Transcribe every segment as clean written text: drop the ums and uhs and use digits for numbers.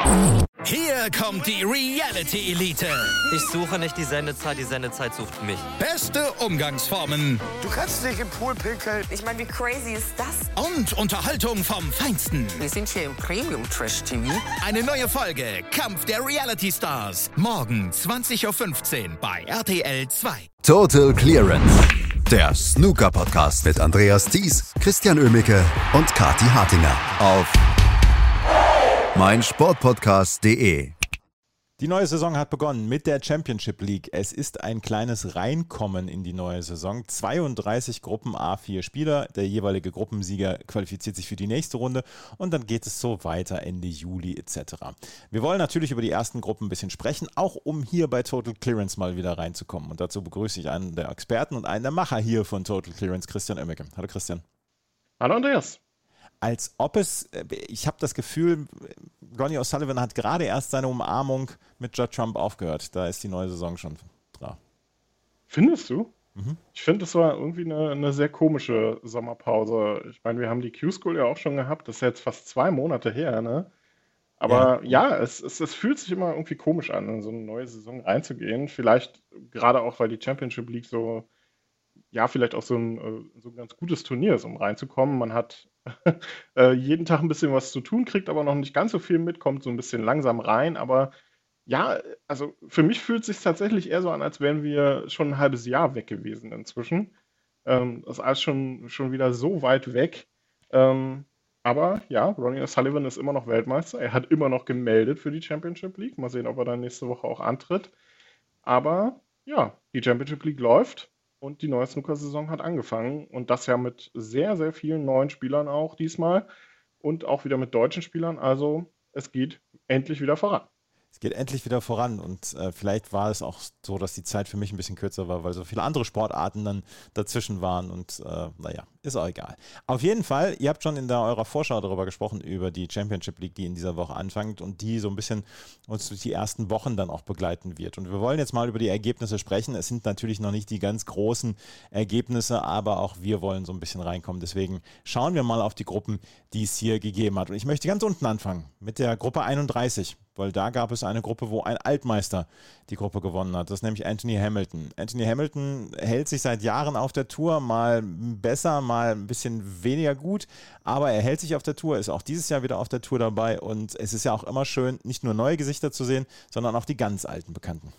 Hier kommt die Reality Elite. Ich suche nicht die Sendezeit sucht mich. Beste Umgangsformen. Du kannst dich im Pool pinkeln. Ich meine, wie crazy ist das? Und Unterhaltung vom Feinsten. Wir sind hier im Premium-Trash-TV. Eine neue Folge Kampf der Reality Stars. Morgen 20.15 Uhr bei RTL 2. Total Clearance. Der Snooker-Podcast mit Andreas Thies, Christian Oemicke und Kathi Hartinger auf meinsportpodcast.de. Die neue Saison hat begonnen mit der Championship League. Es ist ein kleines Reinkommen in die neue Saison. 32 Gruppen, A4 Spieler. Der jeweilige Gruppensieger qualifiziert sich für die nächste Runde und dann geht es so weiter Ende Juli etc. Wir wollen natürlich über die ersten Gruppen ein bisschen sprechen, auch um hier bei Total Clearance mal wieder reinzukommen. Und dazu begrüße ich einen der Experten und einen der Macher hier von Total Clearance, Christian Oemicke. Hallo Christian. Hallo Andreas. Als ob ich habe das Gefühl, Ronnie O'Sullivan hat gerade erst seine Umarmung mit Judd Trump aufgehört. Da ist die neue Saison schon dran. Findest du? Mhm. Ich finde, es war irgendwie eine sehr komische Sommerpause. Ich meine, wir haben die Q-School ja auch schon gehabt. Das ist jetzt fast 2 Monate her, ne? Aber ja, es fühlt sich immer irgendwie komisch an, in so eine neue Saison reinzugehen. Vielleicht gerade auch, weil die Championship League so, ja, vielleicht auch so ein ganz gutes Turnier ist, um reinzukommen. Man hat jeden Tag ein bisschen was zu tun, kriegt aber noch nicht ganz so viel mit, kommt so ein bisschen langsam rein. Aber ja, also für mich fühlt es sich tatsächlich eher so an, als wären wir schon ein halbes Jahr weg gewesen inzwischen. Das ist alles schon wieder so weit weg. Aber ja, Ronnie O'Sullivan ist immer noch Weltmeister. Er hat immer noch gemeldet für die Championship League. Mal sehen, ob er dann nächste Woche auch antritt. Aber ja, die Championship League läuft. Und die neue Snooker-Saison hat angefangen und das ja mit sehr, sehr vielen neuen Spielern auch diesmal und auch wieder mit deutschen Spielern. Also es geht endlich wieder voran. Es geht endlich wieder voran und vielleicht war es auch so, dass die Zeit für mich ein bisschen kürzer war, weil so viele andere Sportarten dann dazwischen waren und naja, ist auch egal. Auf jeden Fall, ihr habt schon in eurer Vorschau darüber gesprochen, über die Championship League, die in dieser Woche anfängt und die so ein bisschen uns durch die ersten Wochen dann auch begleiten wird. Und wir wollen jetzt mal über die Ergebnisse sprechen. Es sind natürlich noch nicht die ganz großen Ergebnisse, aber auch wir wollen so ein bisschen reinkommen. Deswegen schauen wir mal auf die Gruppen, die es hier gegeben hat. Und ich möchte ganz unten anfangen mit der Gruppe 31. Weil da gab es eine Gruppe, wo ein Altmeister die Gruppe gewonnen hat. Das ist nämlich Anthony Hamilton. Anthony Hamilton hält sich seit Jahren auf der Tour, mal besser, mal ein bisschen weniger gut, aber er hält sich auf der Tour, ist auch dieses Jahr wieder auf der Tour dabei und es ist ja auch immer schön, nicht nur neue Gesichter zu sehen, sondern auch die ganz alten Bekannten.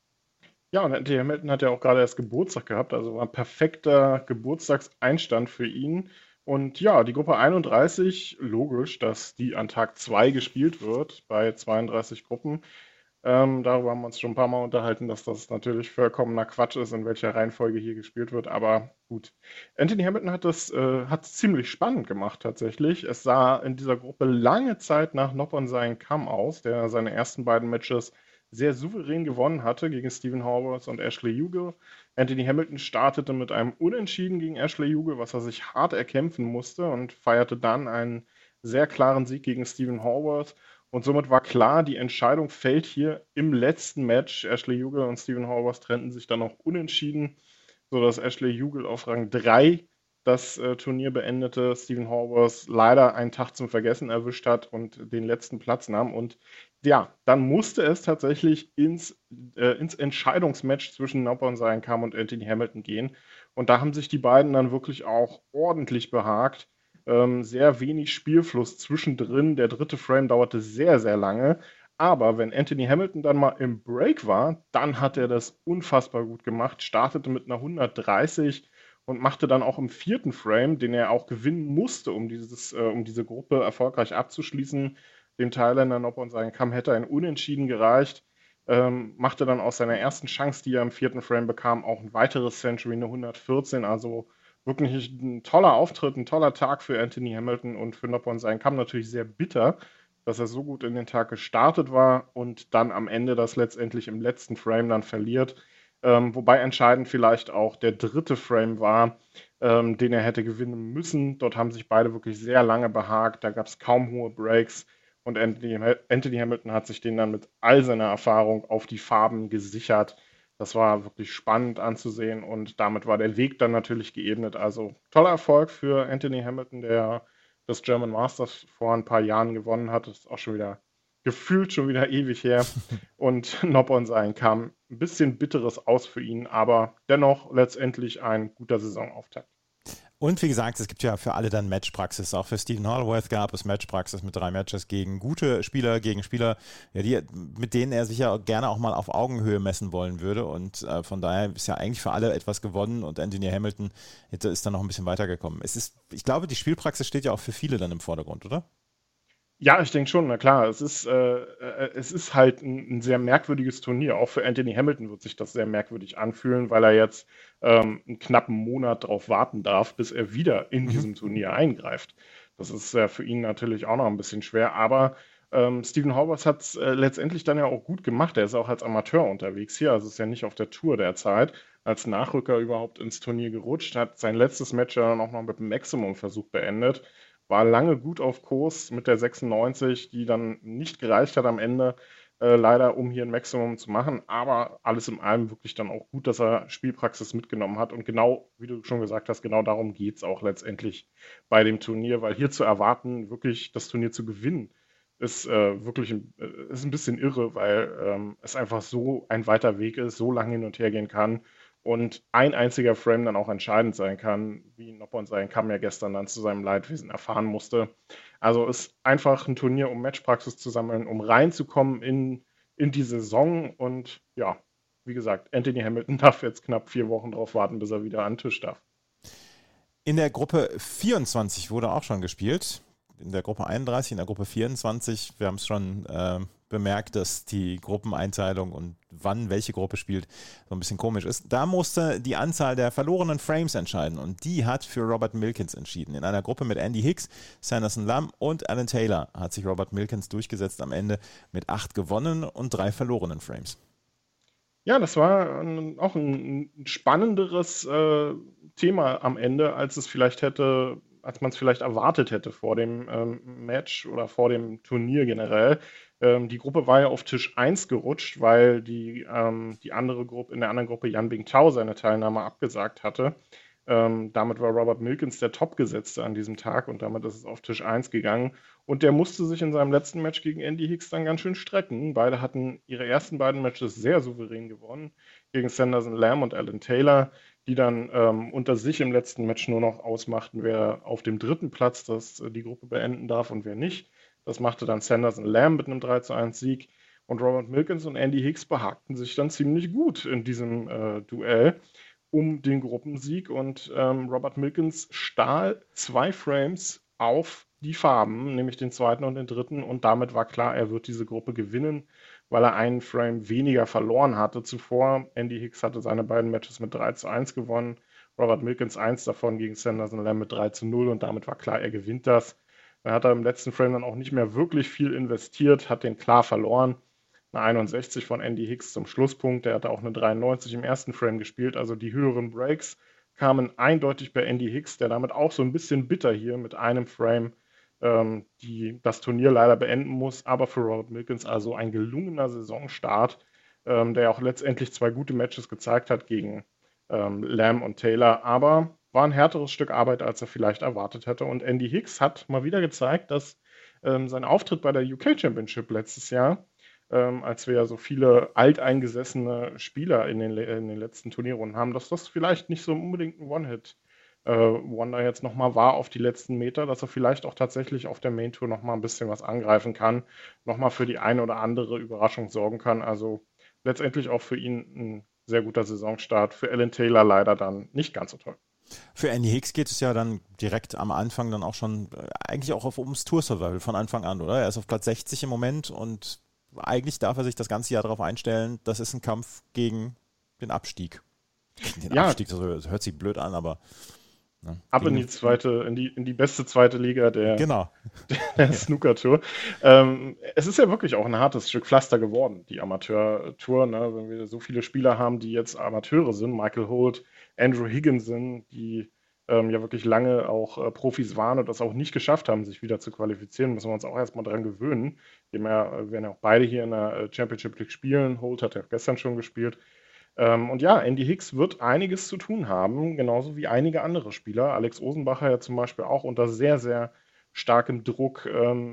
Ja, und Anthony Hamilton hat ja auch gerade erst Geburtstag gehabt, also war ein perfekter Geburtstagseinstand für ihn. Und ja, die Gruppe 31, logisch, dass die an Tag 2 gespielt wird, bei 32 Gruppen. Darüber haben wir uns schon ein paar Mal unterhalten, dass das natürlich vollkommener Quatsch ist, in welcher Reihenfolge hier gespielt wird. Aber gut, Anthony Hamilton hat es ziemlich spannend gemacht tatsächlich. Es sah in dieser Gruppe lange Zeit nach Noppon Kam aus, der seine ersten beiden Matches sehr souverän gewonnen hatte gegen Stephen Horvath und Ashley Juge. Anthony Hamilton startete mit einem Unentschieden gegen Ashley Juge, was er sich hart erkämpfen musste und feierte dann einen sehr klaren Sieg gegen Stephen Horvath. Und somit war klar, die Entscheidung fällt hier im letzten Match. Ashley Juge und Stephen Horvath trennten sich dann noch unentschieden, sodass Ashley Juge auf Rang 3 das Turnier beendete, Stephen Horvath leider einen Tag zum Vergessen erwischt hat und den letzten Platz nahm. Und ja, dann musste es tatsächlich ins Entscheidungsmatch zwischen Noppon Kam und Anthony Hamilton gehen. Und da haben sich die beiden dann wirklich auch ordentlich behagt. Sehr wenig Spielfluss zwischendrin. Der dritte Frame dauerte sehr, sehr lange. Aber wenn Anthony Hamilton dann mal im Break war, dann hat er das unfassbar gut gemacht. Startete mit einer 130 und machte dann auch im vierten Frame, den er auch gewinnen musste, um diese Gruppe erfolgreich abzuschließen. Dem Thailänder Noppon Kam hätte ein Unentschieden gereicht. Machte dann aus seiner ersten Chance, die er im vierten Frame bekam, auch ein weiteres Century, eine 114. Also wirklich ein toller Auftritt, ein toller Tag für Anthony Hamilton und für Noppon Kam natürlich sehr bitter, dass er so gut in den Tag gestartet war und dann am Ende das letztendlich im letzten Frame dann verliert. Wobei entscheidend vielleicht auch der dritte Frame war, den er hätte gewinnen müssen. Dort haben sich beide wirklich sehr lange behagt. Da gab es kaum hohe Breaks. Und Anthony Hamilton hat sich den dann mit all seiner Erfahrung auf die Farben gesichert. Das war wirklich spannend anzusehen und damit war der Weg dann natürlich geebnet. Also toller Erfolg für Anthony Hamilton, der das German Masters vor ein paar Jahren gewonnen hat. Das ist auch schon wieder gefühlt schon wieder ewig her. Und Noppon-Sein kam ein bisschen Bitteres aus für ihn, aber dennoch letztendlich ein guter Saisonauftakt. Und wie gesagt, es gibt ja für alle dann Matchpraxis. Auch für Stephen Holloway gab es Matchpraxis mit 3 Matches gegen gute Spieler, gegen Spieler, ja, mit denen er sich ja gerne auch mal auf Augenhöhe messen wollen würde. Und von daher ist ja eigentlich für alle etwas gewonnen und Anthony Hamilton ist dann noch ein bisschen weitergekommen. Ich glaube, die Spielpraxis steht ja auch für viele dann im Vordergrund, oder? Ja, ich denke schon, na klar. Es ist halt ein sehr merkwürdiges Turnier. Auch für Anthony Hamilton wird sich das sehr merkwürdig anfühlen, weil er jetzt einen knappen Monat darauf warten darf, bis er wieder in diesem Turnier eingreift. Das ist für ihn natürlich auch noch ein bisschen schwer, aber Stephen Horvath hat es letztendlich dann ja auch gut gemacht. Er ist auch als Amateur unterwegs hier, also ist ja nicht auf der Tour derzeit, als Nachrücker überhaupt ins Turnier gerutscht, hat sein letztes Match dann auch noch mit einem Maximum-Versuch beendet. War lange gut auf Kurs mit der 96, die dann nicht gereicht hat am Ende, leider, um hier ein Maximum zu machen. Aber alles in allem wirklich dann auch gut, dass er Spielpraxis mitgenommen hat. Und genau, wie du schon gesagt hast, genau darum geht es auch letztendlich bei dem Turnier, weil hier zu erwarten, wirklich das Turnier zu gewinnen, ist wirklich ist ein bisschen irre, weil es einfach so ein weiter Weg ist, so lange hin und her gehen kann. Und ein einziger Frame dann auch entscheidend sein kann, wie Noppon-Sein Kam ja gestern dann zu seinem Leidwesen erfahren musste. Also ist einfach ein Turnier, um Matchpraxis zu sammeln, um reinzukommen in die Saison. Und ja, wie gesagt, Anthony Hamilton darf jetzt knapp 4 Wochen drauf warten, bis er wieder an den Tisch darf. In der Gruppe 24 wurde auch schon gespielt. In der Gruppe 31, in der Gruppe 24. Wir haben es schon bemerkt, dass die Gruppeneinteilung und wann welche Gruppe spielt so ein bisschen komisch ist. Da musste die Anzahl der verlorenen Frames entscheiden und die hat für Robert Milkins entschieden. In einer Gruppe mit Andy Hicks, Sanderson Lam und Alan Taylor hat sich Robert Milkins durchgesetzt, am Ende mit 8 gewonnenen und 3 verlorenen Frames. Ja, das war auch ein spannenderes Thema am Ende, als man es vielleicht erwartet hätte vor dem Match oder vor dem Turnier generell. Die Gruppe war ja auf Tisch 1 gerutscht, weil in der anderen Gruppe Yan Bingtao seine Teilnahme abgesagt hatte. Damit war Robert Milkins der Topgesetzte an diesem Tag und damit ist es auf Tisch 1 gegangen. Und der musste sich in seinem letzten Match gegen Andy Hicks dann ganz schön strecken. Beide hatten ihre ersten beiden Matches sehr souverän gewonnen, gegen Sanderson Lam und Alan Taylor, die dann unter sich im letzten Match nur noch ausmachten, wer auf dem 3. Platz die Gruppe beenden darf und wer nicht. Das machte dann Sanderson Lam mit einem 3:1 Sieg. Und Robert Milkins und Andy Hicks behagten sich dann ziemlich gut in diesem Duell um den Gruppensieg. Und Robert Milkins stahl 2 Frames auf die Farben, nämlich den 2. und den 3. Und damit war klar, er wird diese Gruppe gewinnen, weil er einen Frame weniger verloren hatte zuvor. Andy Hicks hatte seine beiden Matches mit 3:1 gewonnen. Robert Milkins 1 davon gegen Sanderson Lam mit 3:0 und damit war klar, er gewinnt das. Dann hat er im letzten Frame dann auch nicht mehr wirklich viel investiert, hat den klar verloren. Eine 61 von Andy Hicks zum Schlusspunkt. Der hatte auch eine 93 im ersten Frame gespielt. Also die höheren Breaks kamen eindeutig bei Andy Hicks, der damit auch so ein bisschen bitter hier mit einem Frame das Turnier leider beenden muss. Aber für Robert Milkins also ein gelungener Saisonstart, der auch letztendlich 2 gute Matches gezeigt hat gegen Lam und Taylor. Aber war ein härteres Stück Arbeit, als er vielleicht erwartet hätte. Und Andy Hicks hat mal wieder gezeigt, dass sein Auftritt bei der UK Championship letztes Jahr, als wir ja so viele alteingesessene Spieler in den letzten Turnierrunden haben, dass das vielleicht nicht so unbedingt ein One-Hit-Wonder jetzt nochmal war auf die letzten Meter, dass er vielleicht auch tatsächlich auf der Main-Tour nochmal ein bisschen was angreifen kann, nochmal für die eine oder andere Überraschung sorgen kann. Also letztendlich auch für ihn ein sehr guter Saisonstart. Für Alan Taylor leider dann nicht ganz so toll. Für Andy Hicks geht es ja dann direkt am Anfang dann auch schon eigentlich auch ums Tour-Survival von Anfang an, oder? Er ist auf Platz 60 im Moment und eigentlich darf er sich das ganze Jahr darauf einstellen, das ist ein Kampf gegen den Abstieg. Abstieg, das hört sich blöd an, aber ab in die beste zweite Liga der Snooker-Tour. Es ist ja wirklich auch ein hartes Stück Pflaster geworden, die Amateur-Tour, ne? Wenn wir so viele Spieler haben, die jetzt Amateure sind, Michael Holt, Andrew Higginson, die ja wirklich lange auch Profis waren und das auch nicht geschafft haben, sich wieder zu qualifizieren, müssen wir uns auch erstmal dran gewöhnen. Wir werden ja auch beide hier in der Championship League spielen. Holt hat ja gestern schon gespielt. Und ja, Andy Hicks wird einiges zu tun haben, genauso wie einige andere Spieler. Alex Osenbacher ja zum Beispiel auch unter sehr, sehr starkem Druck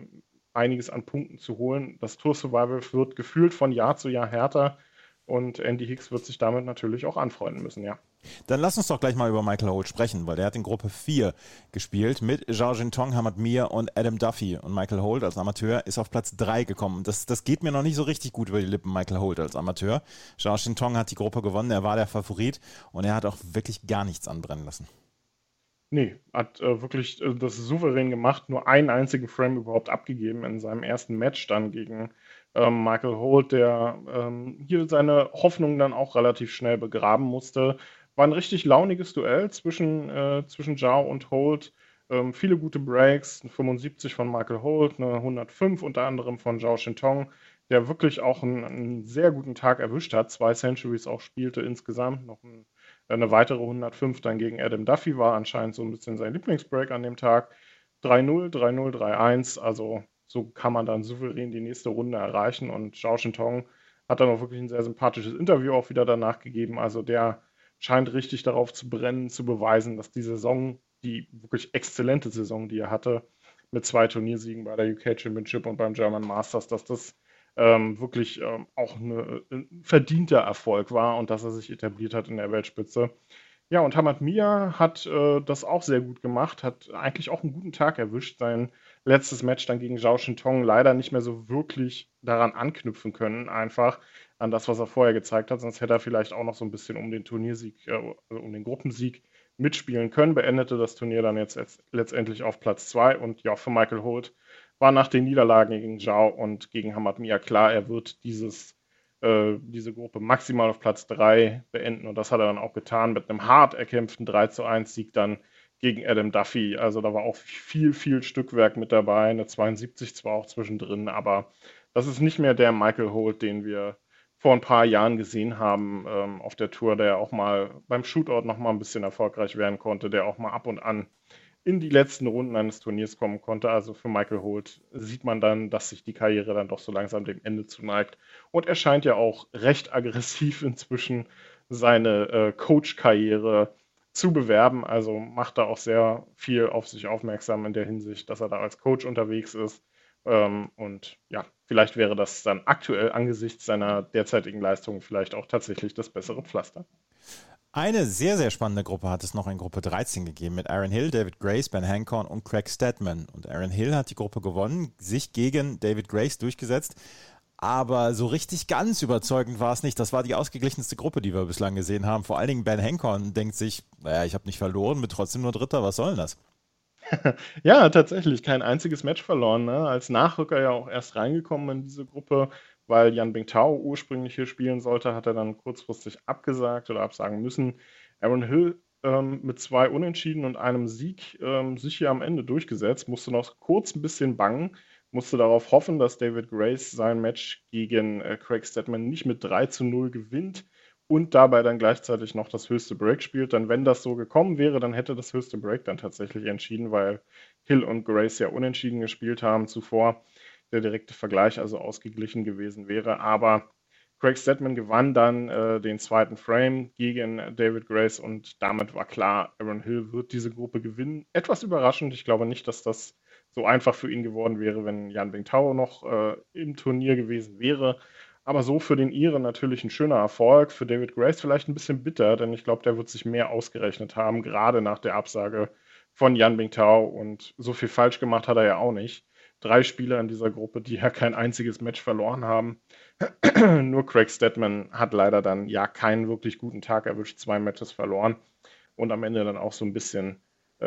einiges an Punkten zu holen. Das Tour Survival wird gefühlt von Jahr zu Jahr härter und Andy Hicks wird sich damit natürlich auch anfreunden müssen, ja. Dann lass uns doch gleich mal über Michael Holt sprechen, weil der hat in Gruppe 4 gespielt mit Zhao Jintong, Hamad Mir und Adam Duffy. Und Michael Holt als Amateur ist auf Platz 3 gekommen. Das geht mir noch nicht so richtig gut über die Lippen, Michael Holt als Amateur. Zhao Jintong hat die Gruppe gewonnen, er war der Favorit und er hat auch wirklich gar nichts anbrennen lassen. Nee, hat wirklich das souverän gemacht, nur einen einzigen Frame überhaupt abgegeben in seinem ersten Match dann gegen Michael Holt, der hier seine Hoffnung dann auch relativ schnell begraben musste. War ein richtig launiges Duell zwischen Zhao und Holt. Viele gute Breaks, eine 75 von Michael Holt, eine 105 unter anderem von Zhao Jintong, der wirklich auch einen sehr guten Tag erwischt hat. 2 Centuries auch spielte insgesamt, noch eine weitere 105 dann gegen Adam Duffy, war anscheinend so ein bisschen sein Lieblingsbreak an dem Tag. 3-0, 3-0, 3-1, also so kann man dann souverän die nächste Runde erreichen und Zhao Jintong hat dann auch wirklich ein sehr sympathisches Interview auch wieder danach gegeben, also der scheint richtig darauf zu brennen, zu beweisen, dass die Saison, die wirklich exzellente Saison, die er hatte, mit 2 Turniersiegen bei der UK Championship und beim German Masters, dass das wirklich auch ein verdienter Erfolg war und dass er sich etabliert hat in der Weltspitze. Ja, und Hamad Mir hat das auch sehr gut gemacht, hat eigentlich auch einen guten Tag erwischt. Sein letztes Match dann gegen Zhao Jintong leider nicht mehr so wirklich daran anknüpfen können, einfach an das, was er vorher gezeigt hat. Sonst hätte er vielleicht auch noch so ein bisschen um den Turniersieg, also um den Gruppensieg mitspielen können. Beendete das Turnier dann jetzt letztendlich auf Platz 2. Und ja, für Michael Holt war nach den Niederlagen gegen Zhao und gegen Hamad Mir klar, er wird diese Gruppe maximal auf Platz 3 beenden. Und das hat er dann auch getan mit einem hart erkämpften 3-1-Sieg dann gegen Adam Duffy. Also da war auch viel, viel Stückwerk mit dabei. Eine 72 zwar auch zwischendrin, aber das ist nicht mehr der Michael Holt, den wir vor ein paar Jahren gesehen haben auf der Tour, der auch mal beim Shootout noch mal ein bisschen erfolgreich werden konnte, der auch mal ab und an in die letzten Runden eines Turniers kommen konnte. Also für Michael Holt sieht man dann, dass sich die Karriere dann doch so langsam dem Ende zuneigt. Und er scheint ja auch recht aggressiv inzwischen seine Coach-Karriere zu bewerben. Also macht da auch sehr viel auf sich aufmerksam in der Hinsicht, dass er da als Coach unterwegs ist. Und ja, vielleicht wäre das dann aktuell angesichts seiner derzeitigen Leistungen vielleicht auch tatsächlich das bessere Pflaster. Eine sehr, sehr spannende Gruppe hat es noch in Gruppe 13 gegeben mit Aaron Hill, David Grace, Ben Hancorn und Craig Stedman. Und Aaron Hill hat die Gruppe gewonnen, sich gegen David Grace durchgesetzt. Aber so richtig ganz überzeugend war es nicht. Das war die ausgeglichenste Gruppe, die wir bislang gesehen haben. Vor allen Dingen Ben Hancorn denkt sich, naja, ich habe nicht verloren, bin trotzdem nur Dritter, was soll denn das? Ja, tatsächlich, kein einziges Match verloren. Ne? Als Nachrücker ja auch erst reingekommen in diese Gruppe, weil Yan Bingtao ursprünglich hier spielen sollte, hat er dann kurzfristig abgesagt oder absagen müssen. Aaron Hill mit 2 Unentschieden und einem Sieg sich hier am Ende durchgesetzt, musste noch kurz ein bisschen bangen, musste darauf hoffen, dass David Grace sein Match gegen Craig Stedman nicht mit 3-0 gewinnt und dabei dann gleichzeitig noch das höchste Break spielt. Dann, wenn das so gekommen wäre, dann hätte das höchste Break dann tatsächlich entschieden, weil Hill und Grace ja unentschieden gespielt haben zuvor. Der direkte Vergleich also ausgeglichen gewesen wäre. Aber Craig Stedman gewann dann den zweiten Frame gegen David Grace und damit war klar, Aaron Hill wird diese Gruppe gewinnen. Etwas überraschend. Ich glaube nicht, dass das so einfach für ihn geworden wäre, wenn Yan Bingtao noch im Turnier gewesen wäre. Aber so für den Iren natürlich ein schöner Erfolg. Für David Grace vielleicht ein bisschen bitter, denn ich glaube, der wird sich mehr ausgerechnet haben, gerade nach der Absage von Yan Bingtao. Und so viel falsch gemacht hat er ja auch nicht. 3 Spieler in dieser Gruppe, die ja kein einziges Match verloren haben. Nur Craig Stedman hat leider dann ja keinen wirklich guten Tag erwischt, 2 Matches verloren und am Ende dann auch so ein bisschen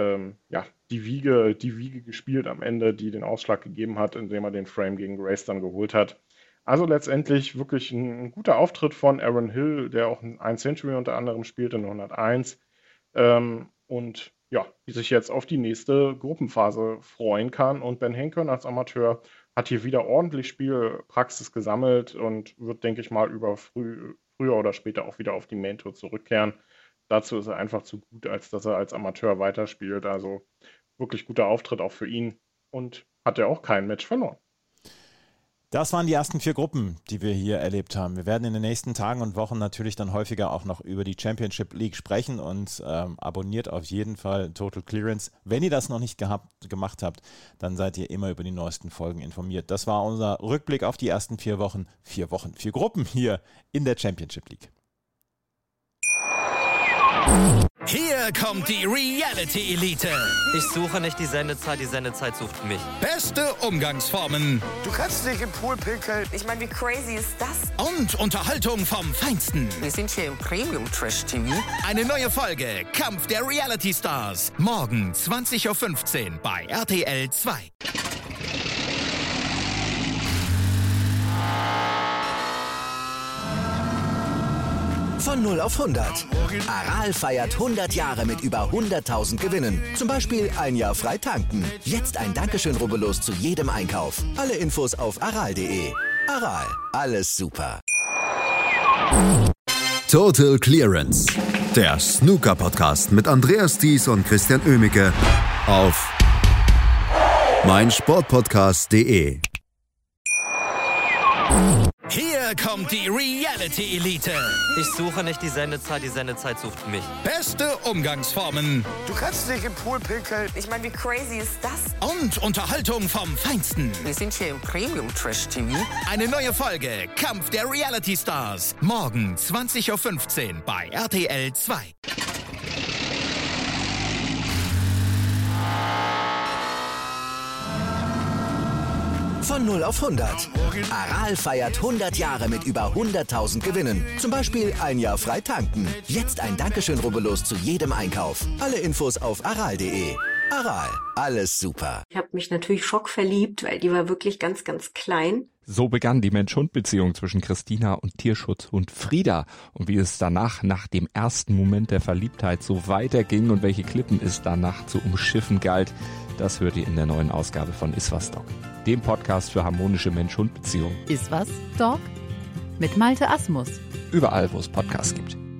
die Wiege gespielt am Ende, die den Ausschlag gegeben hat, indem er den Frame gegen Grace dann geholt hat. Also letztendlich wirklich ein guter Auftritt von Aaron Hill, der auch ein Century unter anderem spielte, eine 101. Und ja, die sich jetzt auf die nächste Gruppenphase freuen kann. Und Ben Hancorn als Amateur hat hier wieder ordentlich Spielpraxis gesammelt und wird, denke ich mal, früher oder später auch wieder auf die Main Tour zurückkehren. Dazu ist er einfach zu gut, als dass er als Amateur weiterspielt. Also wirklich guter Auftritt auch für ihn und hat er auch kein Match verloren. Das waren die ersten 4 Gruppen, die wir hier erlebt haben. Wir werden in den nächsten Tagen und Wochen natürlich dann häufiger auch noch über die Championship League sprechen und abonniert auf jeden Fall Total Clearance. Wenn ihr das noch nicht gemacht habt, dann seid ihr immer über die neuesten Folgen informiert. Das war unser Rückblick auf die ersten 4 Wochen. 4 Gruppen hier in der Championship League. Hier kommt die Reality Elite. Ich suche nicht die Sendezeit sucht mich. Beste Umgangsformen Du kannst dich im Pool pinkeln. Ich meine, wie crazy ist das? und Unterhaltung vom Feinsten. Wir sind hier im Premium Trash TV. Eine neue Folge Kampf der Reality Stars. Morgen 20.15 Uhr bei RTL 2. Von 0 auf 100. Aral feiert 100 Jahre mit über 100.000 Gewinnen. Zum Beispiel ein Jahr frei tanken. Jetzt ein Dankeschön, rubbellos zu jedem Einkauf. Alle Infos auf aral.de. Aral, alles super. Total Clearance. Der Snooker-Podcast mit Andreas Thies und Christian Oemicke auf meinsportpodcast.de. Hier kommt die Reality Elite. Ich suche nicht die Sendezeit sucht mich. Beste Umgangsformen Du kannst dich im Pool pinkeln. Ich meine, wie crazy ist das? und Unterhaltung vom Feinsten. Wir sind hier im Premium Trash TV. Eine neue Folge Kampf der Reality Stars. Morgen 20.15 Uhr bei RTL 2. Von 0 auf 100. Aral feiert 100 Jahre mit über 100.000 Gewinnen. Zum Beispiel ein Jahr frei tanken. Jetzt ein Dankeschön, rubbellos zu jedem Einkauf. Alle Infos auf aral.de. Aral, alles super. Ich habe mich natürlich schockverliebt, weil die war wirklich ganz, ganz klein. So begann die Mensch-Hund-Beziehung zwischen Christina und Tierschutzhund Frieda. Und wie es danach, nach dem ersten Moment der Verliebtheit, so weiterging und welche Klippen es danach zu umschiffen galt, das hört ihr in der neuen Ausgabe von Iswas Dog, dem Podcast für harmonische Mensch-Hund-Beziehungen. Iswas Dog? Mit Malte Asmus. Überall, wo es Podcasts gibt.